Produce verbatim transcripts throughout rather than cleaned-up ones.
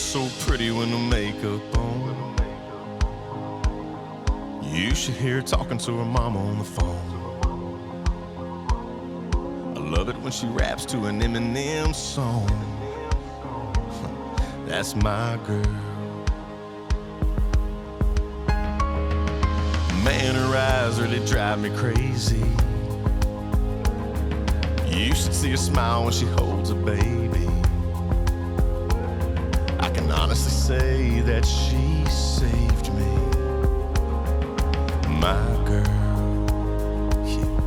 so pretty when the makeup on. You should hear her talking to her mama on the phone. I love it when she raps to an Eminem song. That's my girl. Man, her eyes really drive me crazy. You should see her smile when she holds a baby. I can honestly say that she saved me. My girl, yeah.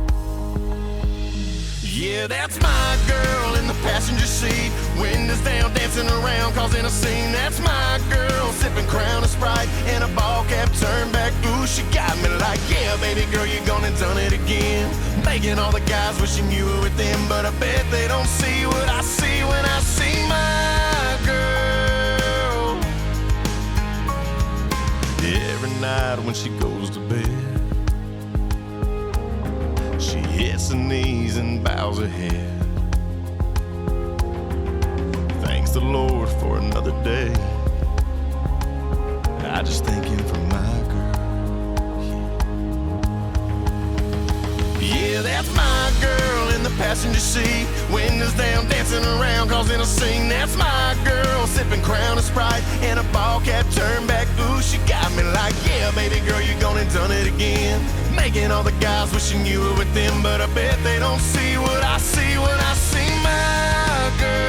Yeah, that's my girl in the passenger seat. Windows down, dancing around, causing a scene. That's my girl, sipping Crown and Sprite and a ball cap turned back. Ooh, she got me like, yeah, baby girl, you gone and done it again. Making all the guys wishing you were with them, but I bet they don't see what I see when I see my girl. Every night when she goes to bed, she hits her knees and bows her head. Thanks the Lord for another day. I just thank him for my girl. Yeah, that's my girl in the passenger seat. Windows down, dancing around, causing a scene. That's my girl, sipping Crown and Sprite and a ball cap turned back. Ooh, she got me like, yeah, baby girl, you gone and done it again. Making all the guys wishing you were with them, but I bet they don't see what I see when I see my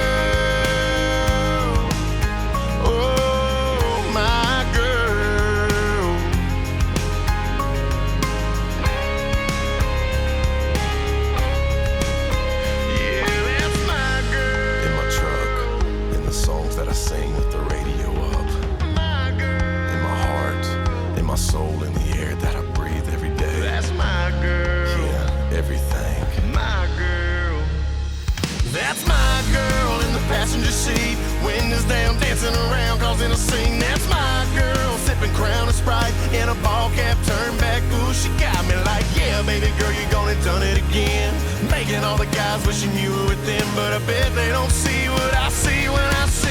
girl. Oh, my girl. Yeah, that's my girl. In my truck, in the songs that I sing with the radio up. My girl. In my heart, in my soul, in the air that I breathe every day. That's my girl. Yeah, everything. My girl. That's my girl in the passenger seat. Windows down, dancing around, causing a scene. That's my girl, sipping Crown and Sprite in a ball cap turned back. Ooh, she got me like, yeah, baby girl, you gone and done it again. Making all the guys wishing you were with them, but I bet they don't see what I see when I see